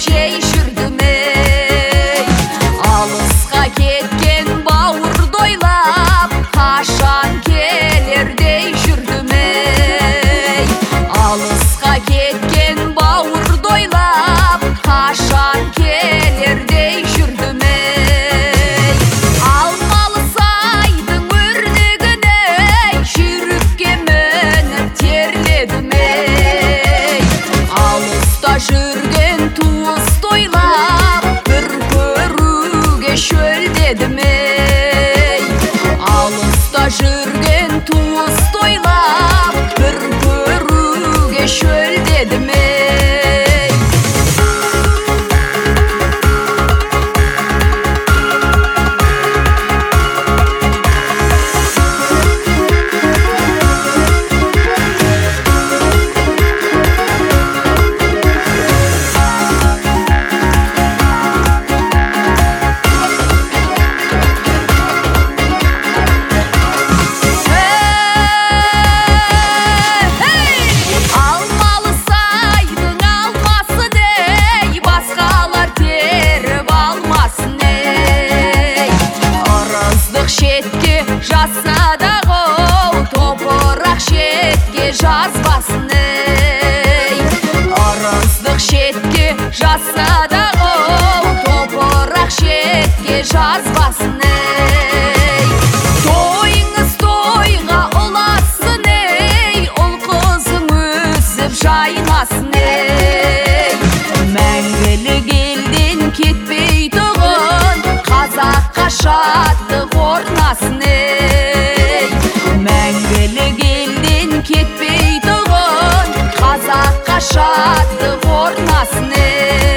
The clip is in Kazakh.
жей жүрдім ей. Алысқа кеткен бауырды ойлап, қашан келердей жүрдім ей. Алысқа кеткен бауырды ойлап, қашан келердей жүрдім ей. Алмалы сайдың өрнегіне жүйрікке мініп терледім ей. Алыста жүрген туысты ойлап, бір көруге шөлдедім ей. Алыста жүрген туысты ойлап, бір көруге шөлдедім ей. Шетке жазса дағы топырақ шетке жазбасын ей. Ырыздық шетке жазса дағы топырақ шетке жазбасын ей. Тойыңыз тойға ұласын ей, ұл қызың өсіп жайнасын ей. Мәңгілік елден кетпей тұғын, қазаққа шаттық орнасын ей. Мәңгілік елден кетпей тұғын, қазаққа шаттық орнасын ей.